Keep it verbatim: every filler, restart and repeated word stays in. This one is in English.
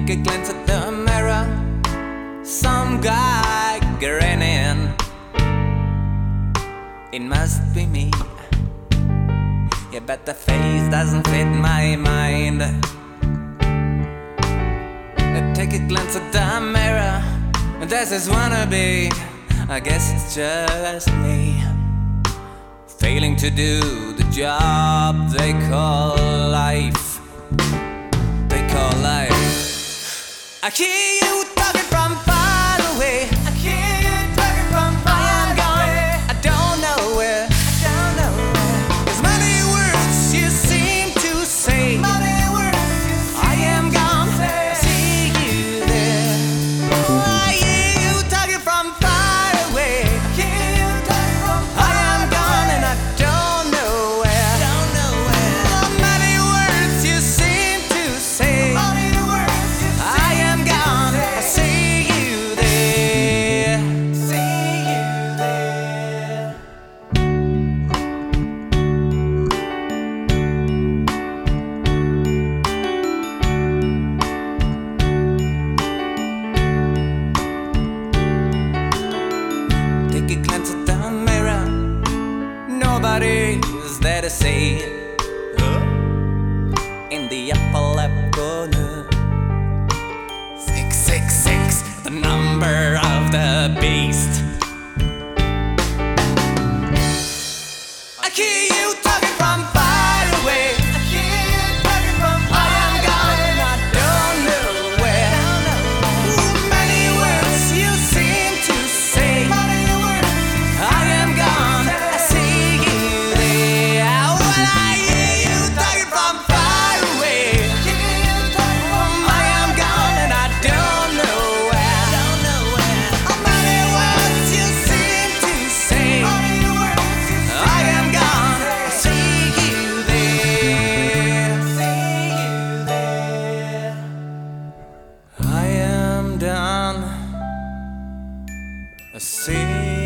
Take a glance at the mirror, some guy grinning. It must be me. Yeah, but the face doesn't fit my mind. Take a glance at the mirror, this is wannabe. I guess it's just me, failing to do the job they call life. They call life. I hear you talking from far away. I hear you talking from far away. I don't know where. I don't know where. There's many words you seem to say. Many words you seem I am gone. I see you there. Oh, I hear you talking from far away. I hear you talking from far away. I am gone and I don't know where. Don't know where. Oh, many words you seem to say. Many words you say. I am gone. I see you there. See you there. Take a glance at the mirror. Nobody is there to say it. In the upper left corner, six six six, the number of the beast. I hear you talking from far away. I hear you talking from far away. I am gone and I don't know where. Ooh, many words you seem to say. Many words I am gone. I see you there. Well, I hear you talking from far away. I hear you talking from I am gone and I don't know where. Don't know where. Many words you seem to say. Many words you say. I am gone. I see you there. See you there. I am done. I see